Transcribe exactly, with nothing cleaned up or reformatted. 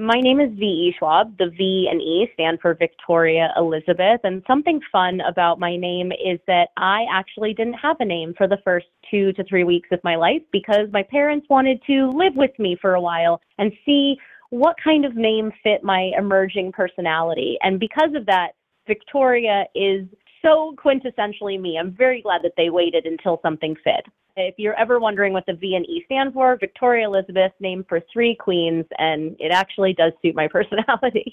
My name is V E Schwab. The V and E stand for Victoria Elizabeth. And something fun about my name is that I actually didn't have a name for the first two to three weeks of my life because my parents wanted to live with me for a while and see what kind of name fit my emerging personality. And because of that, Victoria is so quintessentially me. I'm very glad that they waited until something fit. If you're ever wondering what the V and E stand for, Victoria Elizabeth, named for three queens, and it actually does suit my personality.